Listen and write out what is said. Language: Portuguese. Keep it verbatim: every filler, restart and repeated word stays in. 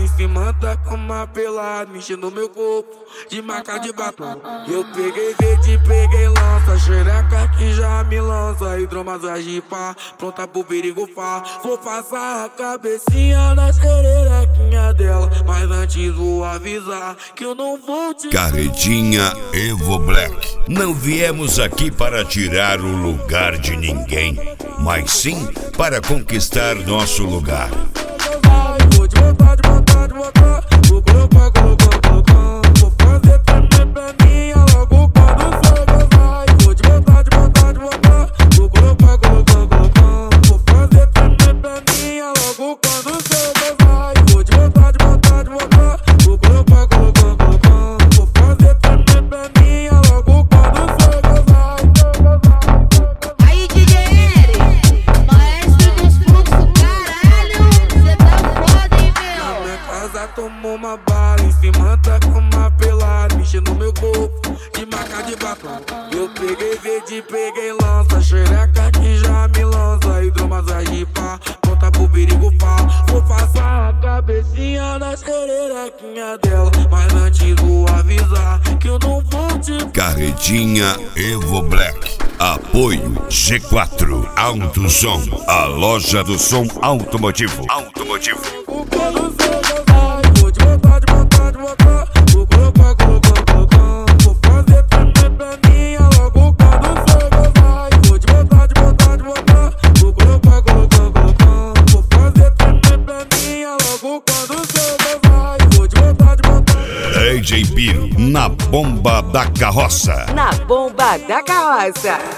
em cima da cama pelado, mexendo meu corpo de marca de batom. Eu peguei verde, peguei lança, xereca que já me lança, hidromassagem pá, pronta pro perigo fá. Vou passar a cabecinha na xerequinha dela, mas antes vou avisar que eu não vou te... Carretinha Evo Black. Não viemos aqui para tirar o lugar de ninguém, mas sim para conquistar nosso lugar. Vou te botar, de botar, de botar, vou colocar, colocar, colocar. Vou fazer tremer pra mim logo quando você gozar. Vou te botar, de botar, de botar, vou colocar, colocar, colocar. Vou fazer tremer pra mim logo quando você gozar. Vou te botar, de botar, de botar, vou colocar, colocar, colocar. Vou fazer tremer pra mim logo quando você gozar. Aí, D J Eric, maestro dos fluxos, caralho, cê tá foda, hein, meu? Minha casa tomou uma bala, em cima da cama pelada, mexendo no meu corpo de marca de batom. Eu peguei verde, peguei lança, xereca que já me lança, hidromassagem pá, pronta pro perigo fá. Vou passar a cabecinha na xerequinha dela, mas antes vou avisar que eu não vou te... Carretinha Evo Black. Apoio G quatro AutoSom, a loja do som automotivo. Automotivo. Quando você gozar, vou te botar, de botar, de botar, vou colocar, colocar, colocar. Vou fazer tremer pra mim logo quando você gozar. Vou te botar, de botar, de botar, vou colocar, colocar, colocar. Vou fazer tremer pra mim logo quando você gozar. Vou te botar, de botar. D J Piro na bomba da carroça. Na bomba da carroça.